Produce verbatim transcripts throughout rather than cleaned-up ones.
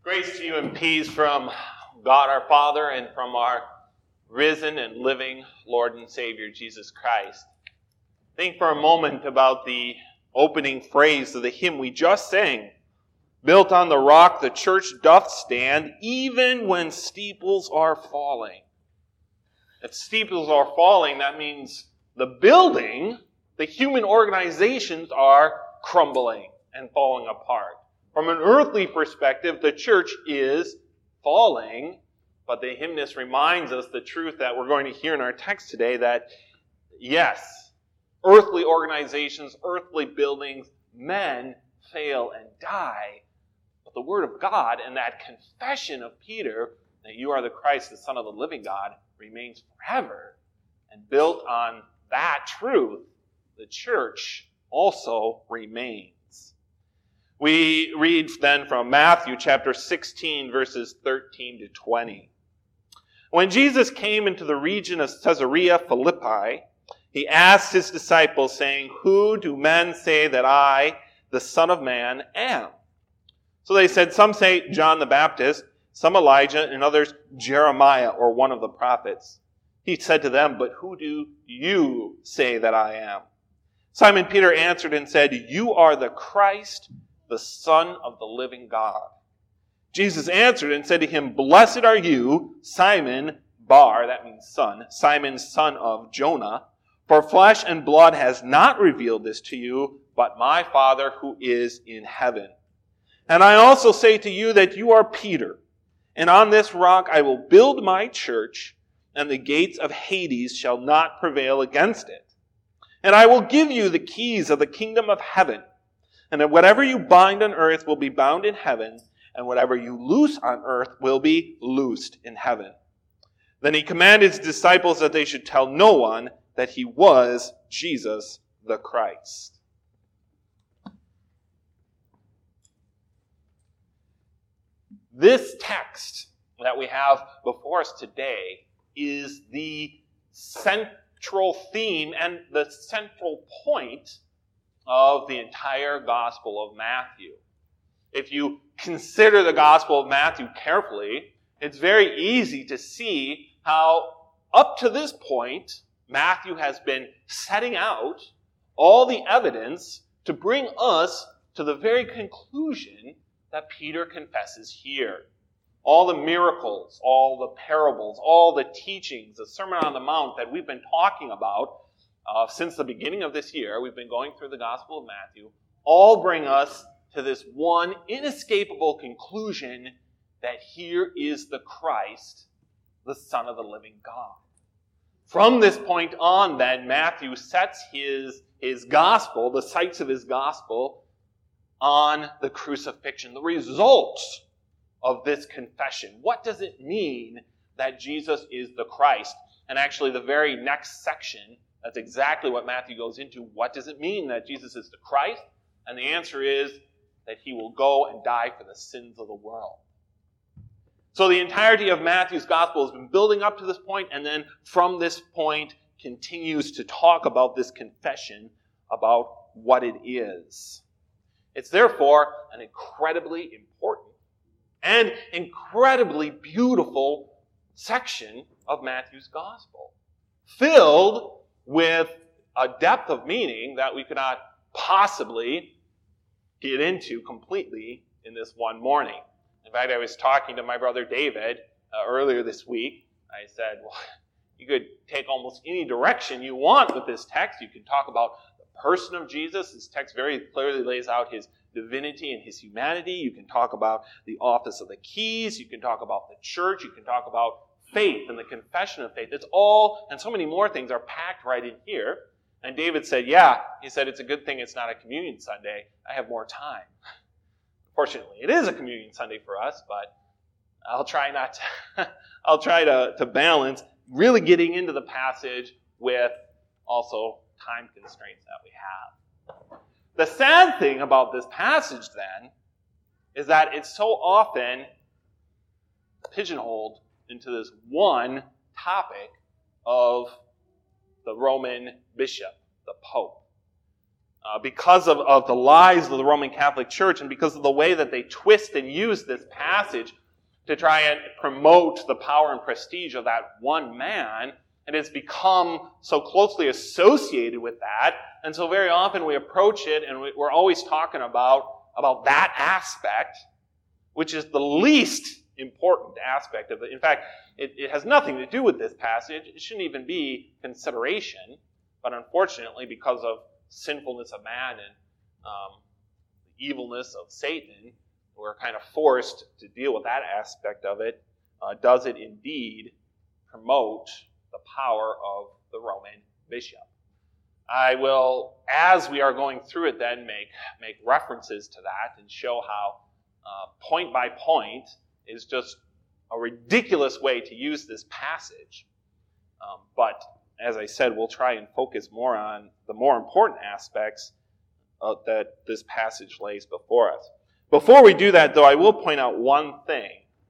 Grace to you and peace from God our Father and from our risen and living Lord and Savior, Jesus Christ. Think for a moment about the opening phrase of the hymn we just sang. Built on the rock the church doth stand, even when steeples are falling. If steeples are falling, that means the building, the human organizations are crumbling and falling apart. From an earthly perspective, the church is falling, but the hymnist reminds us the truth that we're going to hear in our text today, that yes, earthly organizations, earthly buildings, men fail and die, but the Word of God and that confession of Peter that you are the Christ, the Son of the living God, remains forever. And built on that truth, the church also remains. We read then from Matthew chapter sixteen, verses thirteen to twenty. When Jesus came into the region of Caesarea Philippi, he asked his disciples, saying, "Who do men say that I, the Son of Man, am?" So they said, "Some say John the Baptist, some Elijah, and others Jeremiah or one of the prophets." He said to them, "But who do you say that I am?" Simon Peter answered and said, "You are the Christ, the Son of the living God." Jesus answered and said to him, "Blessed are you, Simon Bar," that means son, Simon, son of Jonah, "for flesh and blood has not revealed this to you, but my Father who is in heaven. And I also say to you that you are Peter, and on this rock I will build my church, and the gates of Hades shall not prevail against it. And I will give you the keys of the kingdom of heaven. And that whatever you bind on earth will be bound in heaven, and whatever you loose on earth will be loosed in heaven." Then he commanded his disciples that they should tell no one that he was Jesus the Christ. This text that we have before us today is the central theme and the central point of the entire Gospel of Matthew. If you consider the Gospel of Matthew carefully, it's very easy to see how up to this point, Matthew has been setting out all the evidence to bring us to the very conclusion that Peter confesses here. All the miracles, all the parables, all the teachings, the Sermon on the Mount that we've been talking about Uh, since the beginning of this year, we've been going through the Gospel of Matthew, all bring us to this one inescapable conclusion that here is the Christ, the Son of the living God. From this point on, then, Matthew sets his, his gospel, the sights of his gospel, on the crucifixion, the results of this confession. What does it mean that Jesus is the Christ? And actually, the very next section, that's exactly what Matthew goes into. What does it mean that Jesus is the Christ? And the answer is that he will go and die for the sins of the world. So the entirety of Matthew's gospel has been building up to this point, and then from this point continues to talk about this confession about what it is. It's therefore an incredibly important and incredibly beautiful section of Matthew's gospel, filled with a depth of meaning that we could not possibly get into completely in this one morning. In fact, I was talking to my brother David uh, earlier this week. I said, well, you could take almost any direction you want with this text. You could talk about the person of Jesus. This text very clearly lays out his divinity and his humanity. You can talk about the office of the keys. You can talk about the church. You can talk about faith and the confession of faith. It's all, and so many more things are packed right in here. And David said, yeah, he said, it's a good thing it's not a communion Sunday. I have more time. Fortunately, it is a communion Sunday for us, but I'll try not to, I'll try to, to balance really getting into the passage with also time constraints that we have. The sad thing about this passage then is that it's so often pigeonholed into this one topic of the Roman bishop, the Pope. uh, because of, of the lies of the Roman Catholic Church and because of the way that they twist and use this passage to try and promote the power and prestige of that one man, and it's become so closely associated with that. And so very often we approach it and we're always talking about, about that aspect, which is the least important aspect of it. In fact, it, it has nothing to do with this passage. It shouldn't even be consideration. But unfortunately, because of sinfulness of man and um, the evilness of Satan, we're kind of forced to deal with that aspect of it. Uh, does it indeed promote the power of the Roman bishop? I will, as we are going through it then, make, make references to that and show how uh, point by point is just a ridiculous way to use this passage. Um, but, as I said, we'll try and focus more on the more important aspects uh, that this passage lays before us. Before we do that, though, I will point out one thing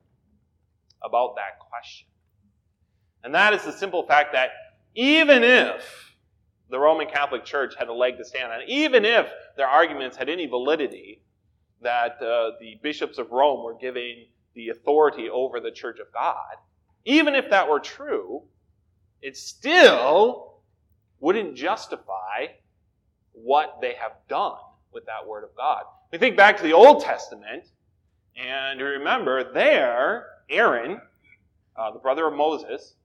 about that question. And that is the simple fact that even if the Roman Catholic Church had a leg to stand on, even if their arguments had any validity, that uh, the bishops of Rome were giving the authority over the Church of God, even if that were true, it still wouldn't justify what they have done with that Word of God. We think back to the Old Testament, and you remember there, Aaron, uh, the brother of Moses,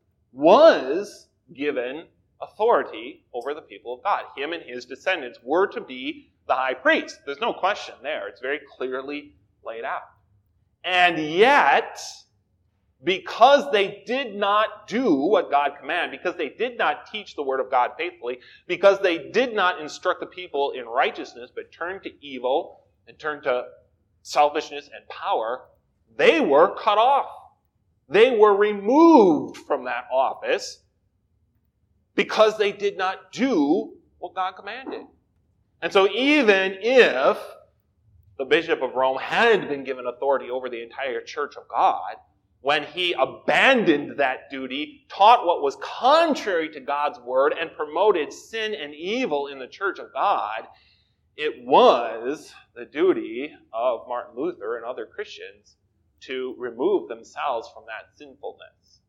was given authority over the people of God. Him and his descendants were to be the high priest. There's no question there. It's very clearly laid out. And yet, because they did not do what God commanded, because they did not teach the Word of God faithfully, because they did not instruct the people in righteousness, but turned to evil and turned to selfishness and power, they were cut off. They were removed from that office because they did not do what God commanded. And so even if the Bishop of Rome had been given authority over the entire Church of God, when he abandoned that duty, taught what was contrary to God's Word, and promoted sin and evil in the Church of God, it was the duty of Martin Luther and other Christians to remove themselves from that sinfulness.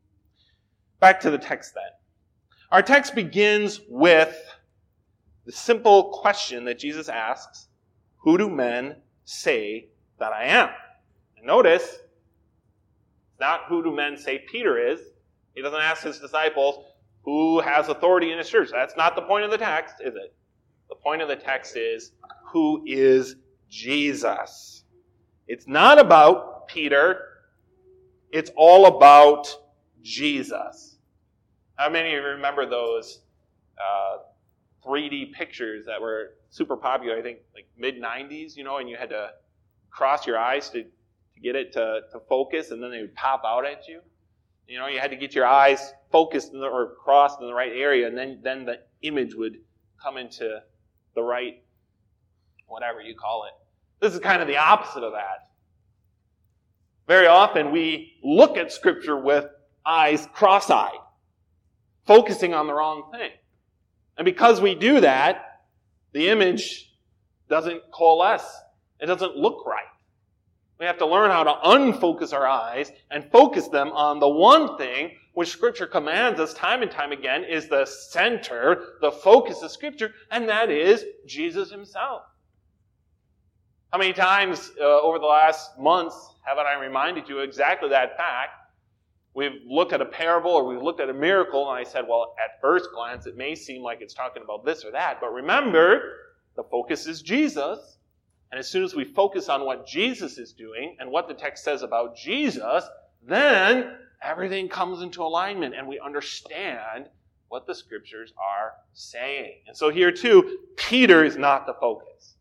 Back to the text then. Our text begins with the simple question that Jesus asks, "Who do men say that I am?" And notice, it's not who do men say Peter is. He doesn't ask his disciples who has authority in his church. That's not the point of the text, is it? The point of the text is, who is Jesus? It's not about Peter. It's all about Jesus. How many of you remember those uh, three D pictures that were super popular, I think, like mid nineties, you know, and you had to cross your eyes to, to get it to, to focus, and then they would pop out at you? You know, you had to get your eyes focused in the, or crossed in the right area, and then, then the image would come into the right, whatever you call it. This is kind of the opposite of that. Very often we look at Scripture with eyes cross-eyed, focusing on the wrong thing. And because we do that, the image doesn't coalesce. It doesn't look right. We have to learn how to unfocus our eyes and focus them on the one thing which Scripture commands us time and time again is the center, the focus of Scripture, and that is Jesus himself. How many times uh, over the last months haven't I reminded you exactly that fact? We've looked at a parable or we've looked at a miracle, and I said, well, at first glance, it may seem like it's talking about this or that, but remember, the focus is Jesus. And as soon as we focus on what Jesus is doing and what the text says about Jesus, then everything comes into alignment and we understand what the Scriptures are saying. And so here too, Peter is not the focus.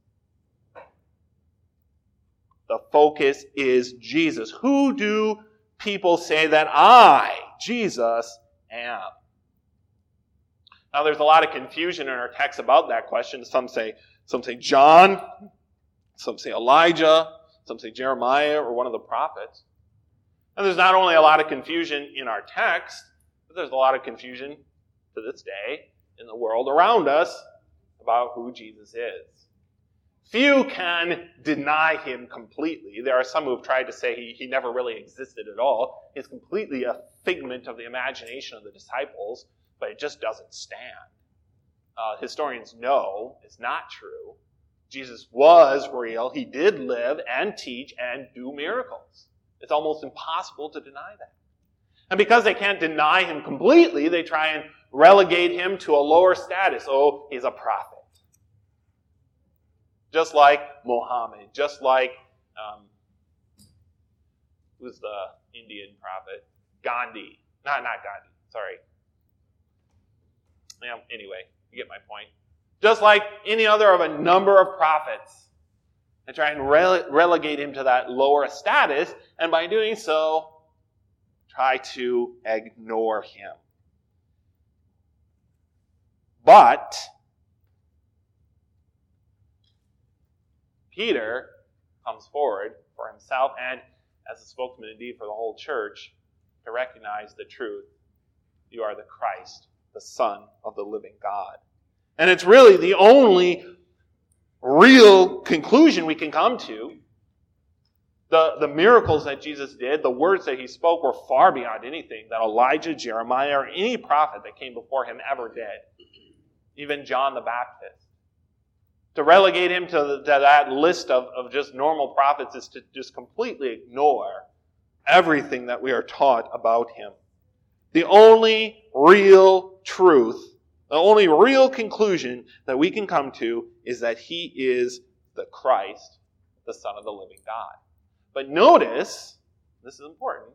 The focus is Jesus. Who do people say that I, Jesus, am? Now there's a lot of confusion in our text about that question. Some say, some say John, some say Elijah, some say Jeremiah or one of the prophets. And there's not only a lot of confusion in our text, but there's a lot of confusion to this day in the world around us about who Jesus is. Few can deny him completely. There are some who have tried to say he, he never really existed at all. He's completely a figment of the imagination of the disciples, but it just doesn't stand. Uh, historians know it's not true. Jesus was real. He did live and teach and do miracles. It's almost impossible to deny that. And because they can't deny him completely, they try and relegate him to a lower status. Oh, he's a prophet. Just like Muhammad, just like, um, who's the Indian prophet? Gandhi. No, not Gandhi, sorry. Yeah, anyway, you get my point. Just like any other of a number of prophets. And try and rele- relegate him to that lower status, and by doing so, try to ignore him. But Peter comes forward for himself and as a spokesman indeed for the whole church to recognize the truth. You are the Christ, the Son of the living God. And it's really the only real conclusion we can come to. The, the miracles that Jesus did, the words that he spoke were far beyond anything that Elijah, Jeremiah, or any prophet that came before him ever did. Even John the Baptist. To relegate him to, the, to that list of, of just normal prophets is to just completely ignore everything that we are taught about him. The only real truth, the only real conclusion that we can come to is that he is the Christ, the Son of the living God. But notice, this is important,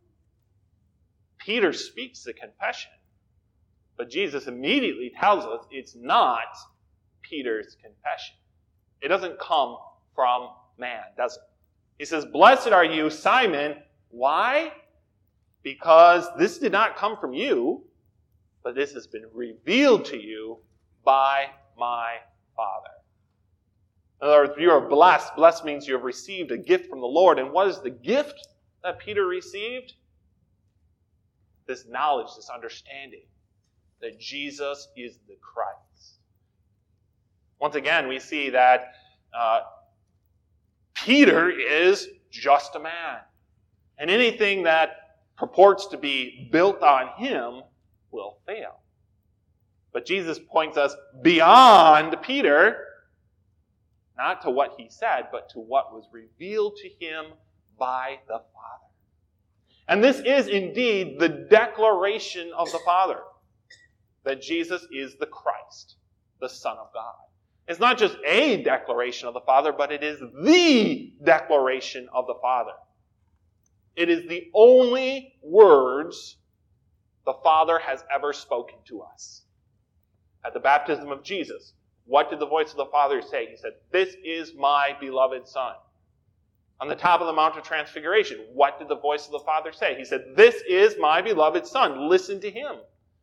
Peter speaks the confession, but Jesus immediately tells us it's not Peter's confession. It doesn't come from man, does it? He says, "Blessed are you, Simon." Why? Because this did not come from you, but this has been revealed to you by my Father. In other words, you are blessed. Blessed means you have received a gift from the Lord. And what is the gift that Peter received? This knowledge, this understanding that Jesus is the Christ. Once again, we see that uh, Peter is just a man. And anything that purports to be built on him will fail. But Jesus points us beyond Peter, not to what he said, but to what was revealed to him by the Father. And this is indeed the declaration of the Father, that Jesus is the Christ, the Son of God. It's not just a declaration of the Father, but it is the declaration of the Father. It is the only words the Father has ever spoken to us. At the baptism of Jesus, what did the voice of the Father say? He said, "This is my beloved Son." On the top of the Mount of Transfiguration, what did the voice of the Father say? He said, "This is my beloved Son. Listen to him."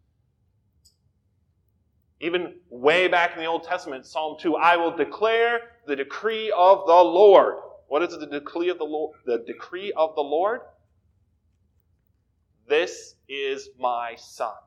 Even way back in the Old Testament, Psalm two, "I will declare the decree of the Lord." What is the decree of the Lord? The decree of the Lord? "This is my Son.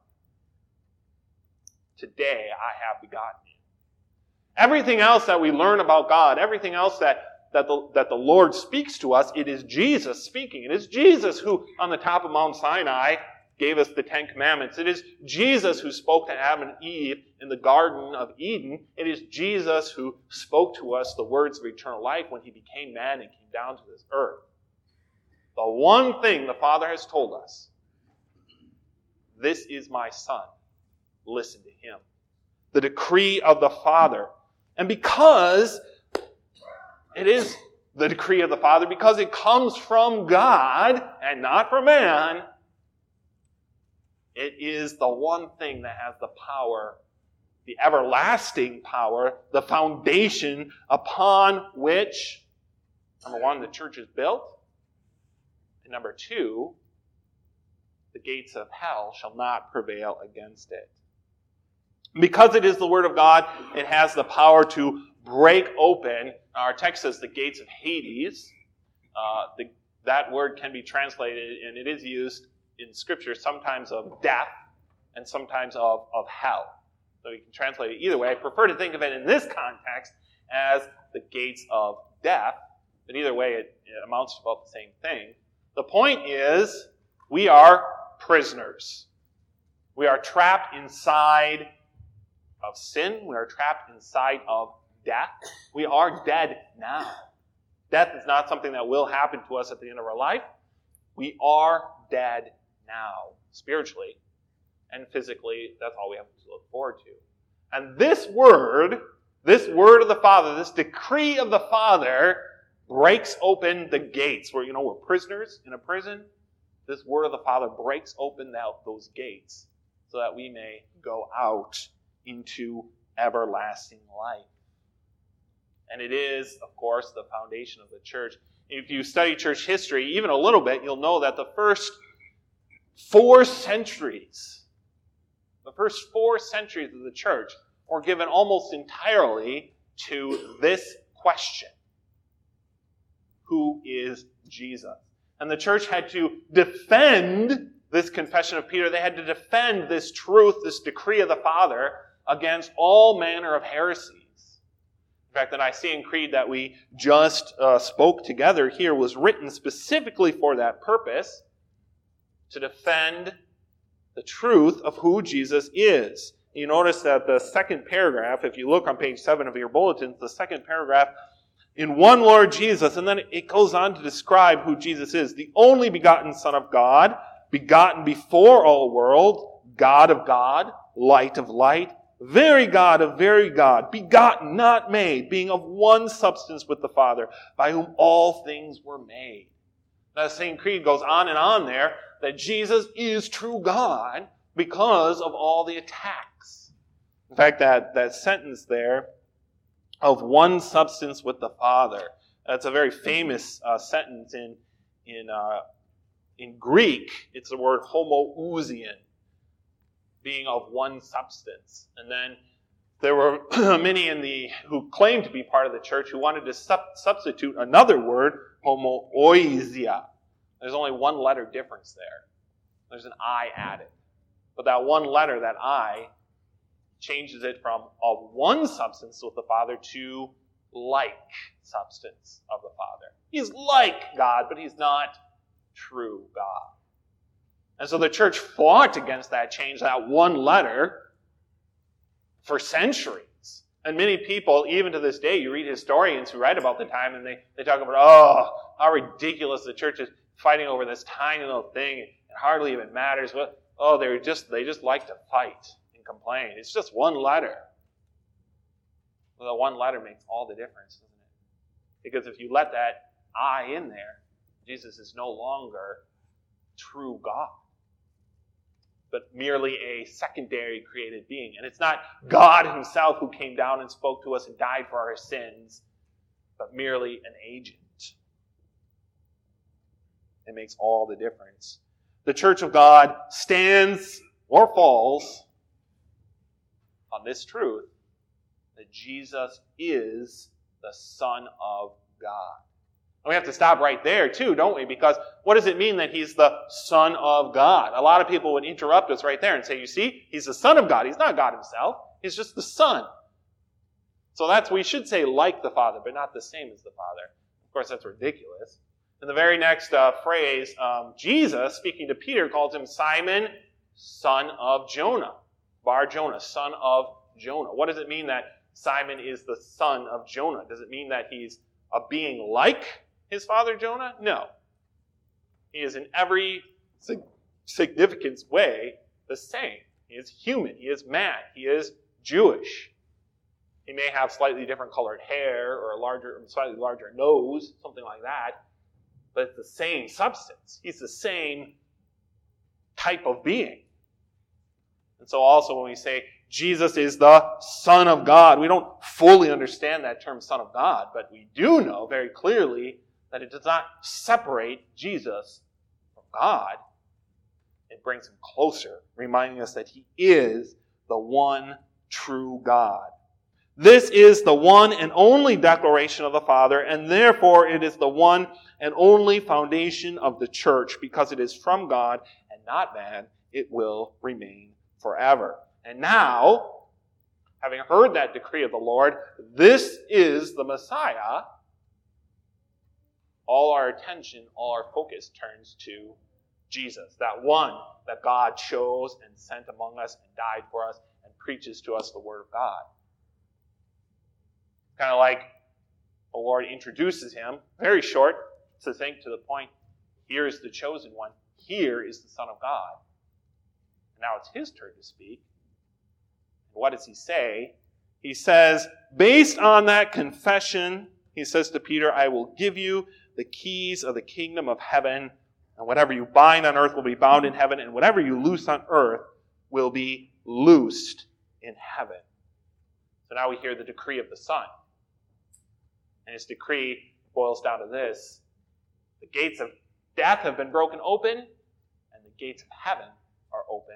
Today I have begotten him." Everything else that we learn about God, everything else that, that, the, that the Lord speaks to us, it is Jesus speaking. It is Jesus who, on the top of Mount Sinai, gave us the Ten Commandments. It is Jesus who spoke to Adam and Eve in the Garden of Eden. It is Jesus who spoke to us the words of eternal life when he became man and came down to this earth. The one thing the Father has told us, "This is my Son. Listen to him." The decree of the Father. And because it is the decree of the Father, because it comes from God and not from man, it is the one thing that has the power, the everlasting power, the foundation upon which, number one, the church is built, and number two, the gates of hell shall not prevail against it. Because it is the Word of God, it has the power to break open, our text says, the gates of Hades. Uh, the, that word can be translated, and it is used in Scripture sometimes of death and sometimes of, of hell. So you can translate it either way. I prefer to think of it in this context as the gates of death. But either way, it, it amounts to about the same thing. The point is, we are prisoners. We are trapped inside of sin. We are trapped inside of death. We are dead now. Death is not something that will happen to us at the end of our life. We are dead now, spiritually and physically. That's all we have to look forward to. And this word, this word of the Father, this decree of the Father, breaks open the gates. Where, you know, we're prisoners in a prison. This word of the Father breaks open out those gates so that we may go out into everlasting life. And it is, of course, the foundation of the church. If you study church history even a little bit, you'll know that the first four centuries, the first four centuries of the church were given almost entirely to this question. Who is Jesus? And the church had to defend this confession of Peter. They had to defend this truth, this decree of the Father, against all manner of heresies. In fact, the Nicene Creed that we just uh, spoke together here was written specifically for that purpose, to defend the truth of who Jesus is. You notice that the second paragraph, if you look on page seven of your bulletins, the second paragraph, in one Lord Jesus, and then it goes on to describe who Jesus is. The only begotten Son of God, begotten before all world, God of God, light of light, very God of very God, begotten, not made, being of one substance with the Father, by whom all things were made. Now, the same creed goes on and on there, that Jesus is true God because of all the attacks. In fact, that, that sentence there, of one substance with the Father, that's a very famous uh, sentence in, in, uh, in Greek. It's the word homoousian, being of one substance. And then there were many in the who claimed to be part of the church who wanted to sub- substitute another word, homoousia. There's only one letter difference there. There's an I added. But that one letter, that I, changes it from of one substance with the Father to like substance of the Father. He's like God, but he's not true God. And so the church fought against that change, that one letter, for centuries. And many people, even to this day, you read historians who write about the time, and they, they talk about, oh, how ridiculous the church is fighting over this tiny little thing. It hardly even matters. What? Oh, they just they just like to fight and complain. It's just one letter. Well, the one letter makes all the difference, doesn't it? Because if you let that I in there, Jesus is no longer true God, but merely a secondary created being. And it's not God himself who came down and spoke to us and died for our sins, but merely an agent. It makes all the difference. The Church of God stands or falls on this truth, that Jesus is the Son of God. And we have to stop right there too, don't we? Because what does it mean that he's the Son of God? A lot of people would interrupt us right there and say, you see, he's the Son of God. He's not God himself. He's just the Son. So that's, we should say like the Father, but not the same as the Father. Of course, that's ridiculous. In the very next uh, phrase, um, Jesus, speaking to Peter, calls him Simon, son of Jonah. Bar Jonah, son of Jonah. What does it mean that Simon is the son of Jonah? Does it mean that he's a being like his father Jonah? No. He is in every significant way the same. He is human. He is man. He is Jewish. He may have slightly different colored hair or a larger, slightly larger nose, something like that. But it's the same substance. He's the same type of being. And so also when we say Jesus is the Son of God, we don't fully understand that term Son of God, but we do know very clearly that it does not separate Jesus from God. It brings him closer, reminding us that he is the one true God. This is the one and only declaration of the Father, and therefore it is the one and only foundation of the church, because it is from God and not man. It will remain forever. And now, having heard that decree of the Lord, this is the Messiah, all our attention, all our focus turns to Jesus, that one that God chose and sent among us and died for us and preaches to us the Word of God. Kind of like the Lord introduces him, very short, succinct, to the point. Here is the chosen one. Here is the Son of God. And now it's his turn to speak. And what does he say? He says, based on that confession, he says to Peter, I will give you the keys of the kingdom of heaven, and whatever you bind on earth will be bound in heaven, and whatever you loose on earth will be loosed in heaven. So now we hear the decree of the Son. And his decree boils down to this. The gates of death have been broken open, and the gates of heaven are open.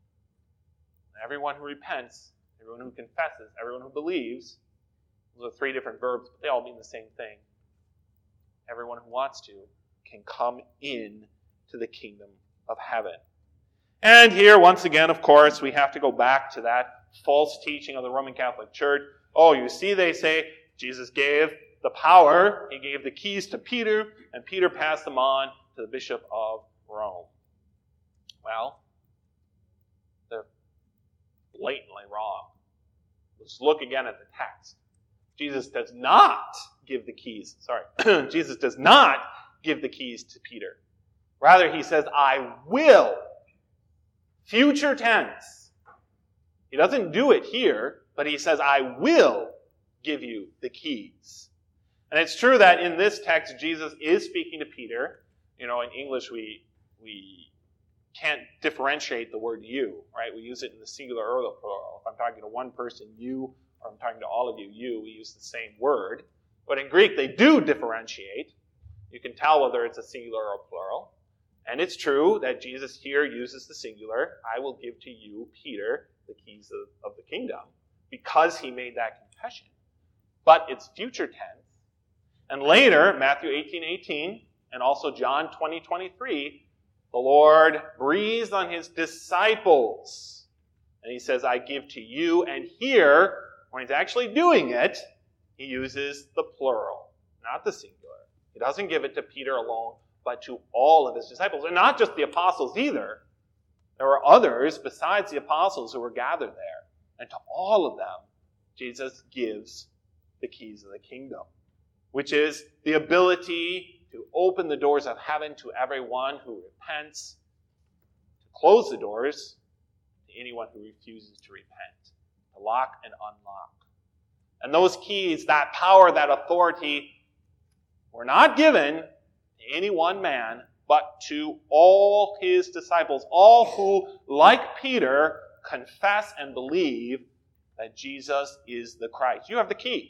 And everyone who repents, everyone who confesses, everyone who believes, those are three different verbs, but they all mean the same thing. Everyone who wants to can come in to the kingdom of heaven. And here, once again, of course, we have to go back to that false teaching of the Roman Catholic Church. Oh, you see, they say, Jesus gave the power, he gave the keys to Peter, and Peter passed them on to the Bishop of Rome. Well, they're blatantly wrong. Let's look again at the text. Jesus does not give the keys, sorry, Jesus does not give the keys to Peter. Rather, he says, I will. Future tense. He doesn't do it here, but he says, I will give you the keys. And it's true that in this text, Jesus is speaking to Peter. You know, in English, we we can't differentiate the word you, right? We use it in the singular or the plural. If I'm talking to one person, you, or I'm talking to all of you, you, we use the same word. But in Greek, they do differentiate. You can tell whether it's a singular or plural. And it's true that Jesus here uses the singular. I will give to you, Peter, the keys of, of the kingdom, because he made that confession. But it's future tense. And later, Matthew eighteen eighteen, and also John twenty twenty-three, the Lord breathes on his disciples. And he says, I give to you. And here, when he's actually doing it, he uses the plural, not the singular. He doesn't give it to Peter alone, but to all of his disciples. And not just the apostles either. There were others besides the apostles who were gathered there. And to all of them, Jesus gives the keys of the kingdom, which is the ability to open the doors of heaven to everyone who repents, to close the doors to anyone who refuses to repent, to lock and unlock. And those keys, that power, that authority, were not given to any one man, but to all his disciples, all who, like Peter, confess and believe that Jesus is the Christ. You have the key.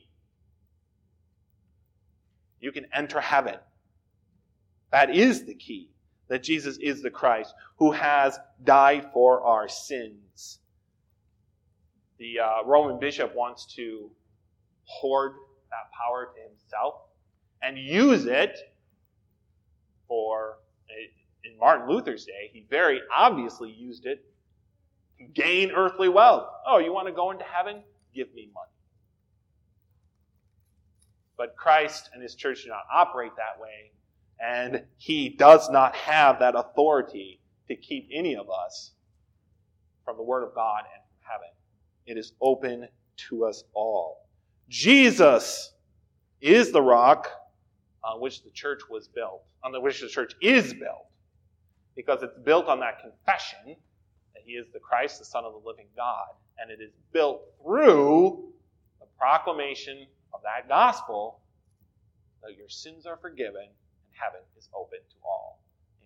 You can enter heaven. That is the key, that Jesus is the Christ who has died for our sins. The uh, Roman bishop wants to hoard that power to himself and use it for, in Martin Luther's day, he very obviously used it to gain earthly wealth. Oh, you want to go into heaven? Give me money. But Christ and his church do not operate that way, and he does not have that authority to keep any of us from the Word of God and from heaven. It is open to us all. Jesus is the rock on which the church was built, on which the church is built, because it's built on that confession that he is the Christ, the Son of the living God, and it is built through the proclamation of that gospel that your sins are forgiven and heaven is open to all.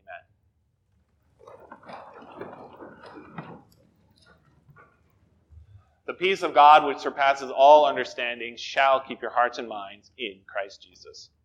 Amen. The peace of God, which surpasses all understanding, shall keep your hearts and minds in Christ Jesus.